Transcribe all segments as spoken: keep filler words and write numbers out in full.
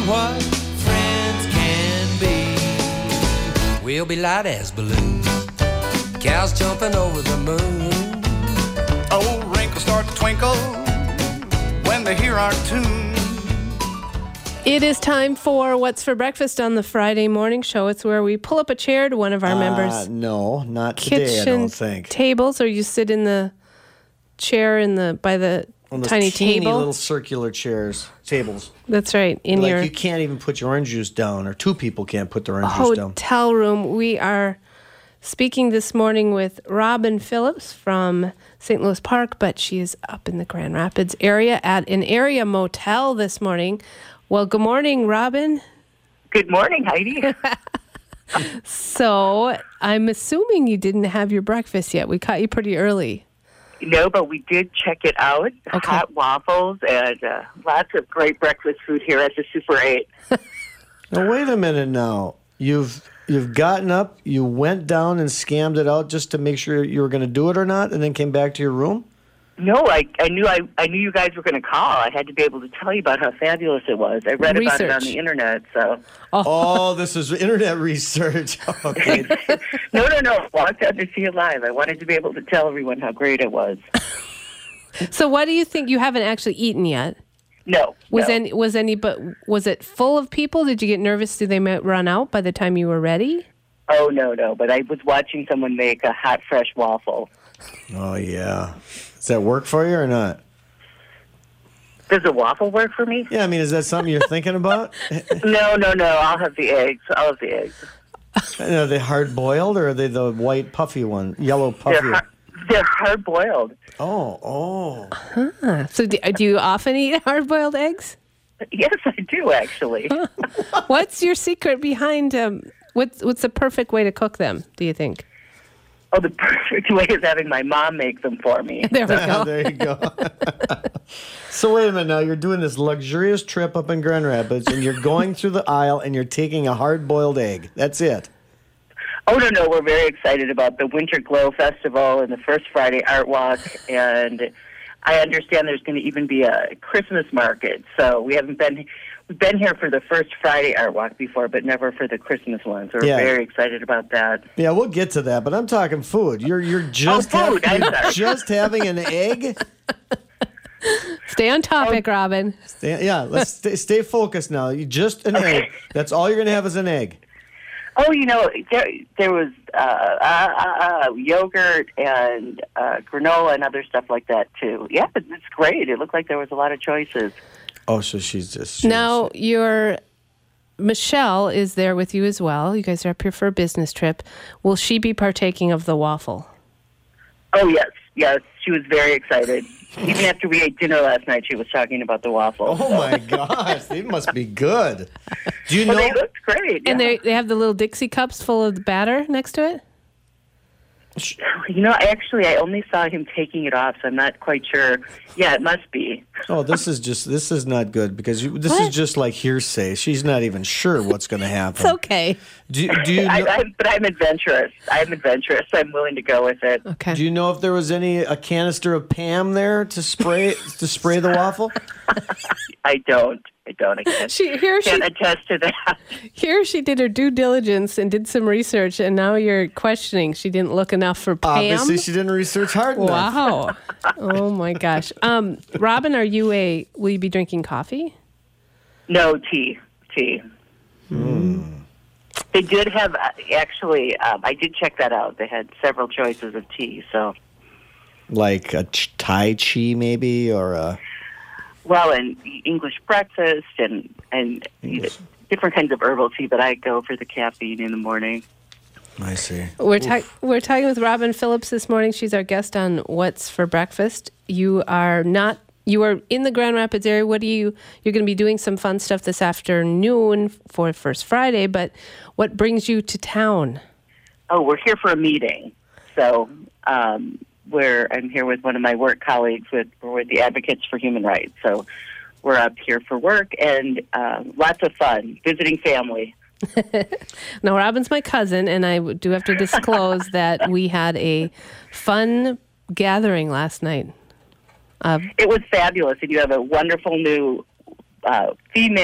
what friends can be. We'll be light as balloons, cows jumping over the moon. Old wrinkles start to twinkle when they hear our tune. It is time for What's for Breakfast on the Friday morning show. It's where we pull up a chair to one of our Uh, members' no, not today, I kitchen don't think. tables, or you sit in the chair in the by the On those tiny teeny table. little circular chairs, tables. That's right. In like your you can't even put your orange juice down, or two people can't put their orange juice down. hotel room. We are speaking this morning with Robin Phillips from Saint Louis Park, but she is up in the Grand Rapids area at an area motel this morning. Well, good morning, Robin. Good morning, Heidi. So I'm assuming you didn't have your breakfast yet. We caught you pretty early. No, but we did check it out. Okay. Hot waffles and uh, lots of great breakfast food here at the Super eight. Now wait a minute now. You've you've gotten up, you went down and scammed it out just to make sure you were going to do it or not, and then came back to your room? No, I, I knew I, I knew you guys were going to call. I had to be able to tell you about how fabulous it was. I read about it on Research. the internet, so. Oh, this is internet research. Okay. No, no, no. Walked out to see it live. I wanted to be able to tell everyone how great it was. So what do you think? You haven't actually eaten yet. No. Was no. any was any but was it full of people? Did you get nervous? Did they ma- run out by the time you were ready? Oh, no, no. But I was watching someone make a hot, fresh waffle. Oh, yeah. Does that work for you or not? Does a waffle work for me? Yeah, I mean, is that something you're thinking about? No, no, no. I'll have the eggs. I'll have the eggs. Are they hard-boiled, or are they the white puffy one, yellow puffy? They're hard, they're hard boiled. Oh, oh. Huh. So do, do you often eat hard-boiled eggs? Yes, I do actually. What's your secret behind um, what's what's the perfect way to cook them, do you think? Oh, the perfect way is having my mom make them for me. There we go. There you go. So wait a minute now. You're doing this luxurious trip up in Grand Rapids, and you're going through the aisle, and you're taking a hard-boiled egg. That's it. Oh, no, no. We're very excited about the Winter Glow Festival and the First Friday Art Walk. And I understand there's going to even be a Christmas market. So we haven't been... We've been here for the First Friday Art Walk before, but never for the Christmas one. So we're Yeah. very excited about that. Yeah, we'll get to that, but I'm talking food. You're you're just Oh, food. having, I'm sorry. just having an egg. Stay on topic, Robin. Stay, yeah, let's stay, stay focused now. You just an Okay. egg. That's all you're gonna have is an egg. Oh, you know, there, there was uh, uh, uh, yogurt and uh, granola and other stuff like that, too. Yeah, it's it's great. It looked like there was a lot of choices. Oh, so she's just she's, Now, your Michelle is there with you as well. You guys are up here for a business trip. Will she be partaking of the waffle? Oh, yes, yes. She was very excited. Even after we ate dinner last night, she was talking about the waffle. Oh my gosh, they must be good. Do you Well, know? they looked great. And yeah. they they have the little Dixie cups full of batter next to it? You know, actually, I only saw him taking it off, so I'm not quite sure. Yeah, it must be. Oh, this is just this is not good because you, this What? is just like hearsay. She's not even sure what's going to happen. It's okay. Do you, do you I, know, I'm, but I'm adventurous. I'm adventurous. I'm willing to go with it. Okay. do you know if there was any a canister of Pam there to spray to spray the waffle? I don't. I don't. I can't, She here she can't attest to that. here she did her due diligence and did some research, and now you're questioning she didn't look enough for Pam. Obviously, she didn't research hard enough. Wow. Oh my gosh. Um, Robin, are you a will you be drinking coffee? No, tea. Tea. They did have, uh, actually, um, I did check that out. They had several choices of tea, so. Like a ch- Tai Chi, maybe, or a. Well, and English breakfast and, and English. different kinds of herbal tea, but I go for the caffeine in the morning. I see. We're ta- we're talking with Robin Phillips this morning. She's our guest on What's for Breakfast. You are not you are in the Grand Rapids area. What do you you're going to be doing some fun stuff this afternoon for First Friday, but what brings you to town? Oh, we're here for a meeting. So, um, where I'm here with one of my work colleagues with we're with the Advocates for Human Rights. So, we're up here for work and um, lots of fun visiting family. Now, Robin's my cousin, and I do have to disclose that we had a fun gathering last night. Uh, It was fabulous, and you have a wonderful new uh, female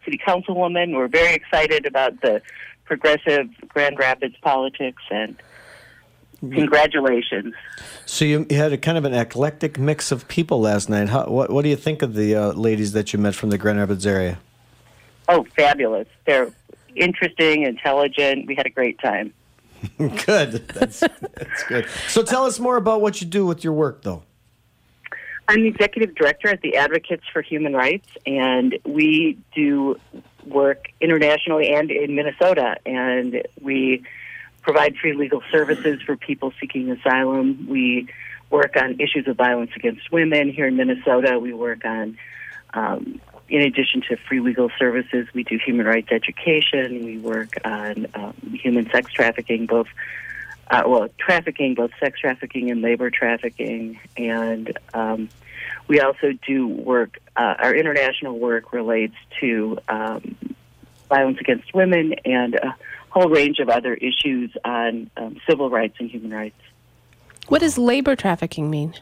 city councilwoman. We're very excited about the progressive Grand Rapids politics, and congratulations. So you you had a kind of an eclectic mix of people last night. How, what what do you think of the uh, ladies that you met from the Grand Rapids area? Oh, fabulous. They're interesting, intelligent. We had a great time. Good. That's, that's good. So tell us more about what you do with your work, though. I'm the executive director at the Advocates for Human Rights, and we do work internationally and in Minnesota, and we provide free legal services for people seeking asylum. We work on issues of violence against women here in Minnesota. We work on, um, in addition to free legal services, we do human rights education. We work on um, human sex trafficking, both Uh, well, trafficking, both sex trafficking and labor trafficking. And um, we also do work, uh, our international work relates to um, violence against women and a whole range of other issues on um, civil rights and human rights. What does labor trafficking mean?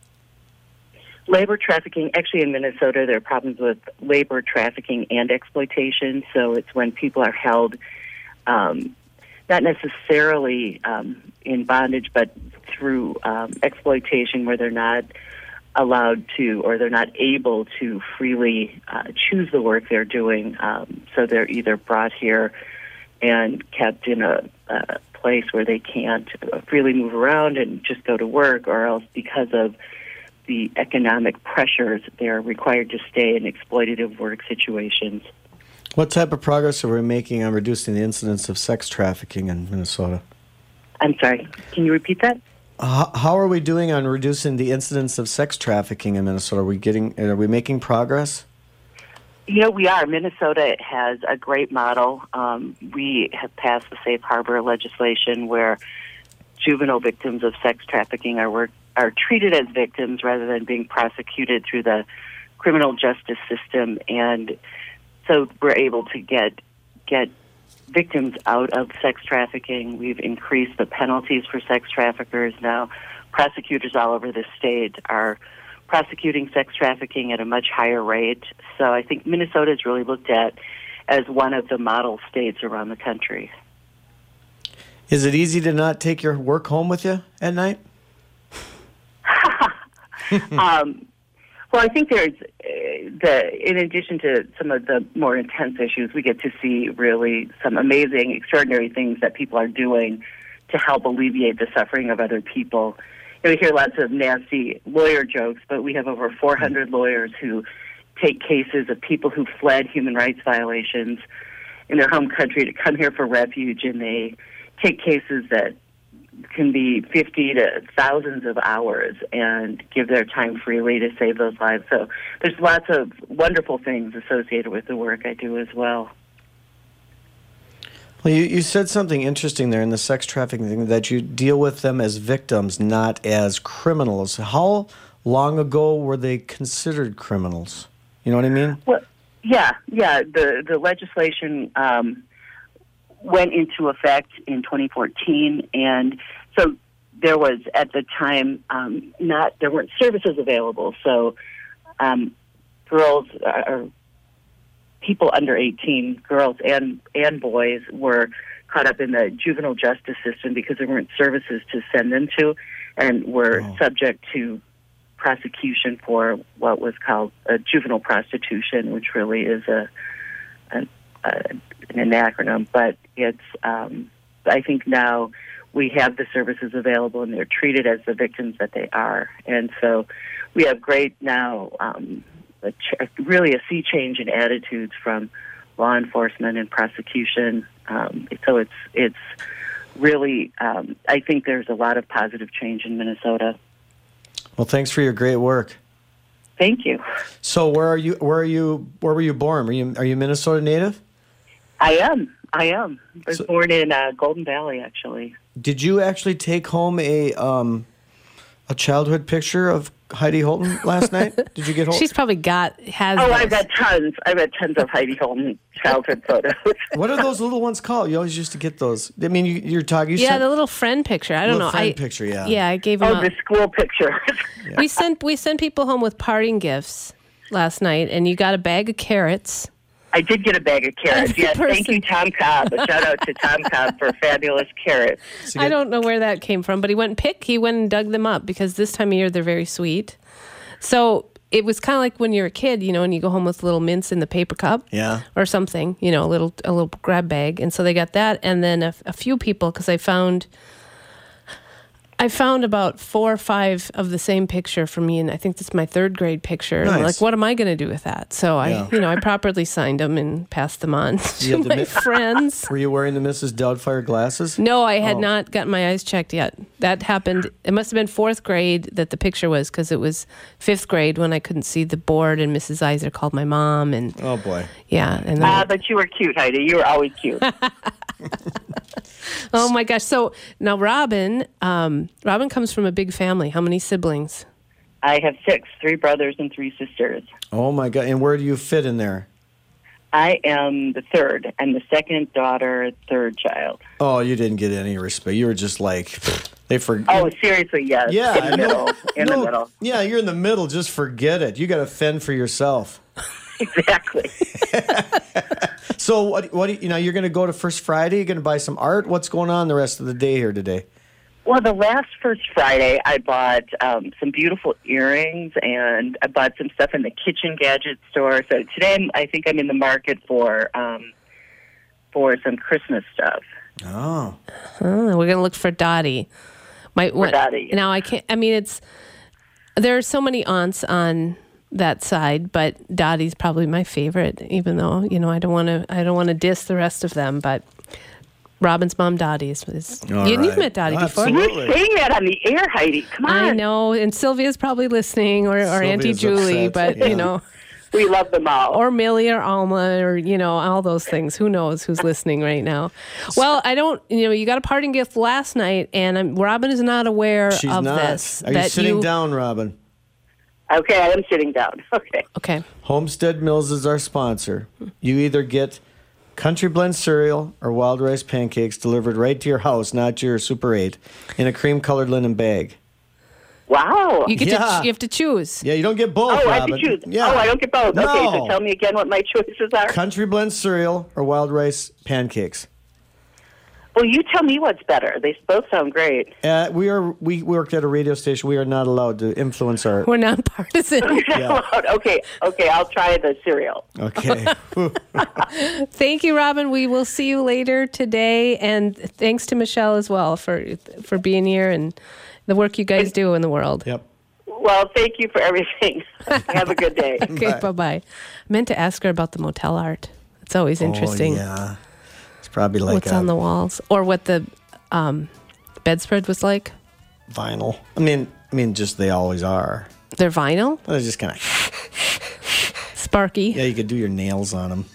Labor trafficking, actually in Minnesota, there are problems with labor trafficking and exploitation. So it's when people are held um, not necessarily um, in bondage, but through um, exploitation where they're not allowed to or they're not able to freely uh, choose the work they're doing. Um, so they're either brought here and kept in a, a place where they can't freely move around and just go to work, or else because of the economic pressures, they're required to stay in exploitative work situations. What type of progress are we making on reducing the incidence of sex trafficking in Minnesota? I'm sorry, can you repeat that? How, how are we doing on reducing the incidence of sex trafficking in Minnesota? Are we getting? Are we making progress? You know, we are. Minnesota has a great model. Um, we have passed the Safe Harbor legislation where juvenile victims of sex trafficking are work, are treated as victims rather than being prosecuted through the criminal justice system, and so we're able to get get victims out of sex trafficking. We've increased the penalties for sex traffickers. Now, prosecutors all over the state are prosecuting sex trafficking at a much higher rate. So I think Minnesota is really looked at as one of the model states around the country. Is it easy to not take your work home with you at night? um, well, I think there's uh, the, in addition to some of the more intense issues, we get to see really some amazing, extraordinary things that people are doing to help alleviate the suffering of other people. You know, we hear lots of nasty lawyer jokes, but we have over four hundred lawyers who take cases of people who fled human rights violations in their home country to come here for refuge, and they take cases that can be fifty to thousands of hours and give their time freely to save those lives. So there's lots of wonderful things associated with the work I do as well. Well, you, you said something interesting there in the sex trafficking thing, that you deal with them as victims, not as criminals. How long ago were they considered criminals? You know what I mean? Well, yeah, yeah. The, the legislation um, went into effect in twenty fourteen, and so there was at the time um, not there weren't services available. So um, girls or people under eighteen, girls and and boys, were caught up in the juvenile justice system because there weren't services to send them to, and were oh. subject to prosecution for what was called a juvenile prostitution, which really is a, a, a an acronym, but it's, um, I think now we have the services available and they're treated as the victims that they are. And so we have great now, um, a ch- really a sea change in attitudes from law enforcement and prosecution. Um, so it's, it's really, um, I think there's a lot of positive change in Minnesota. Well, thanks for your great work. Thank you. So where are you, where are you, where were you born? Are you, are you Minnesota native? I am. I am. I was so, born in uh, Golden Valley, actually. Did you actually take home a um, a childhood picture of Heidi Holton last night? Did you get home? She's probably got, has Oh, those. I've got tons. I've got tons of Heidi Holton childhood photos. What are those little ones called? You always used to get those. I mean, you, you're talking. You yeah, sent, the little friend picture. I don't little know. friend I, picture, yeah. Yeah, I gave them Oh, the school picture. Yeah. We sent we sent people home with parting gifts last night, and you got a bag of carrots I did get a bag of carrots. Every Yes, thank person- you, Tom Cobb. A shout out to Tom Cobb for fabulous carrots. So you I get- don't know where that came from, but he went and pick. He went and dug them up because this time of year they're very sweet. So it was kind of like when you're a kid, you know, and you go home with little mints in the paper cup, Yeah. or something, you know, a little a little grab bag. And so they got that, and then a, a few people because I found. I found about four or five of the same picture for me, and I think this is my third grade picture. And I'm Nice. like, what am I going to do with that? So I, Yeah. you know, I properly signed them and passed them on You to had to my mi- friends. Were you wearing the Missus Doubtfire glasses? No, I had Oh. not gotten my eyes checked yet. That happened. It must have been fourth grade that the picture was, because it was fifth grade when I couldn't see the board, and Missus Iser called my mom, and Oh boy. yeah, and then, Ah, but you were cute, Heidi. You were always cute. oh my gosh. So now Robin, um, Robin comes from a big family. How many siblings? I have six, three brothers and three sisters. Oh my God. And where do you fit in there? I am the third. I'm the second daughter, third child. Oh, you didn't get any respect. You were just like they forget. Oh, seriously, yes. Yeah, in the no- middle. In no, the middle. Yeah, you're in the middle. Just forget it. You got to fend for yourself. Exactly. So what? What? do You you know, you're going to go to First Friday. You're going to buy some art. What's going on the rest of the day here today? Well, the last First Friday, I bought um, some beautiful earrings, and I bought some stuff in the kitchen gadget store. So today, I'm, I think I'm in the market for um, for some Christmas stuff. Oh, Oh, we're gonna look for Dottie. My what, Dottie. Now I can't. I mean, it's there are so many aunts on that side, but Dottie's probably my favorite. Even though you know I don't want to. I don't want to diss the rest of them, but Robin's mom, Dottie, is. is All you, right. You've met Dottie before. Absolutely. You're saying that on the air, Heidi. Come on. I know, and Sylvia's probably listening, or, or Auntie Sylvia's Julie, upset, but yeah. you know, We love them all. or Millie or Alma, or you know, all those things. Who knows who's listening right now? Well, I don't. You know, you got a parting gift last night, and I'm, Robin is not aware she's of not. this. Are you that sitting down, Robin? Okay, I am sitting down. Okay. Okay. Homestead Mills is our sponsor. You either get Country Blend cereal or Wild Rice pancakes delivered right to your house, not your Super eight, in a cream-colored linen bag. Wow. You get Yeah. to. You have to choose. Yeah, you don't get both, oh, I have Robin. to choose. Yeah. Oh, I don't get both. No. Okay, so tell me again what my choices are. Country Blend cereal or Wild Rice pancakes. Well, you tell me what's better. They both sound great. Uh, we are we worked at a radio station. We are not allowed to influence our. We're nonpartisan. Yeah. Okay, okay, I'll try the cereal. Okay. Thank you, Robin. We will see you later today, and thanks to Michelle as well for for being here and the work you guys do in the world. Yep. Well, thank you for everything. Have a good day. Okay, bye bye. I meant to ask her about the motel art. It's always interesting. Oh, yeah. It's probably like What's a on the walls, or what the um, bedspread was like. vinyl. I mean, I mean, just they always are. They're vinyl, They're just kind of. sparky. Yeah, you could do your nails on them.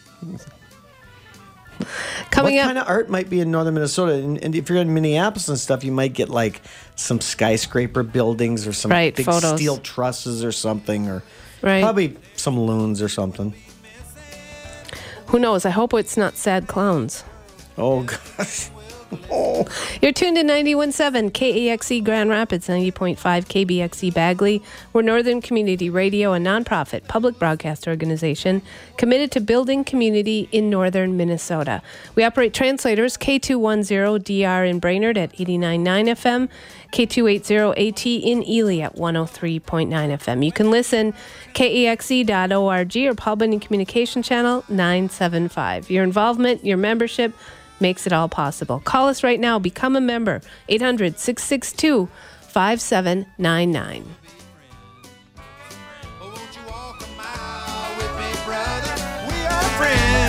Coming what up, kind of art might be in northern Minnesota? And, and if you're in Minneapolis and stuff, you might get like some skyscraper buildings or some Right, big photos. steel trusses or something, or right? probably some loons or something. Who knows? I hope it's not sad clowns. Oh gosh. Oh. You're tuned to ninety-one point seven K A X E Grand Rapids, ninety point five K B X E Bagley. We're Northern Community Radio, a nonprofit public broadcast organization committed to building community in northern Minnesota. We operate translators K two ten D R in Brainerd at eighty-nine point nine F M, K two eighty A T in Ely at one oh three point nine F M. You can listen K A X E dot org or Paul Bunyan Communication Channel nine seventy-five. Your involvement, your membership, makes it all possible. Call us right now. Become a member. eight hundred, six six two, five seven nine nine. Won't you walk a mile with me, brother? We are friends.